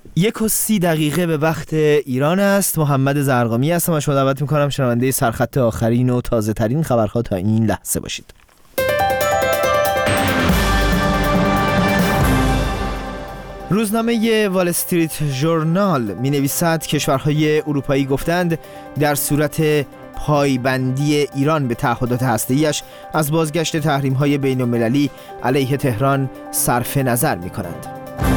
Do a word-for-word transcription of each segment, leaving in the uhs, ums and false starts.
یک و سی دقیقه به وقت ایران است. محمد زرقامی هستم و شما دعوت میکنم شنونده سرخط آخرین و تازه ترین خبرها تا این لحظه باشید. روزنامه وال استریت ژورنال می نویسد کشورهای اروپایی گفتند در صورت پایبندی ایران به تعهدات هسته‌ایش از بازگشت تحریم‌های بین‌المللی علیه تهران صرف نظر می کنند.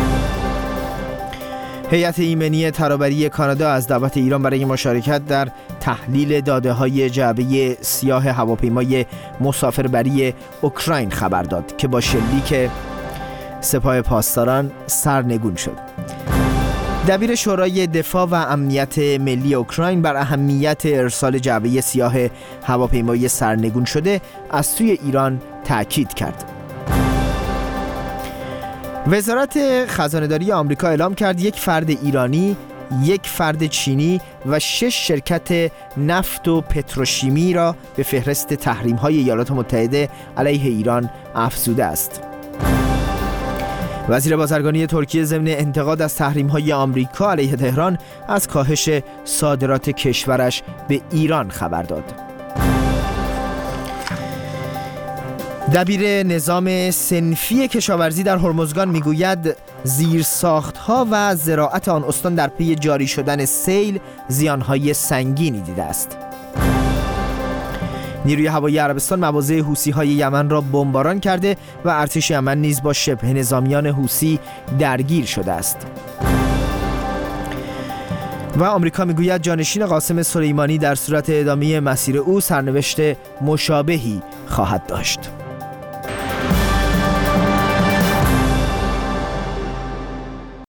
هیئت ایمنی ترابری کانادا از دعوت ایران برای مشارکت در تحلیل داده‌های جعبه سیاه هواپیمای مسافربری اوکراین خبر داد که با شلیک سپاه پاسداران سرنگون شد. دبیر شورای دفاع و امنیت ملی اوکراین بر اهمیت ارسال جعبه سیاه هواپیمای سرنگون شده از سوی ایران تأکید کرد. وزارت خزانه‌داری آمریکا اعلام کرد یک فرد ایرانی، یک فرد چینی و شش شرکت نفت و پتروشیمی را به فهرست تحریم‌های ایالات متحده علیه ایران افزوده است. وزیر بازرگانی ترکیه ضمن انتقاد از تحریم‌های آمریکا علیه تهران از کاهش صادرات کشورش به ایران خبر داد. دبیر نظام صنفی کشاورزی در هرمزگان میگوید زیرساخت‌ها و زراعت آن استان در پی جاری شدن سیل زیان‌های سنگینی دیده است. نیروی هوایی عربستان مواضع حوثی‌های یمن را بمباران کرده و ارتش یمن نیز با شبه نظامیان حوثی درگیر شده است. و آمریکا میگوید جانشین قاسم سلیمانی در صورت ادامه مسیر او سرنوشت مشابهی خواهد داشت.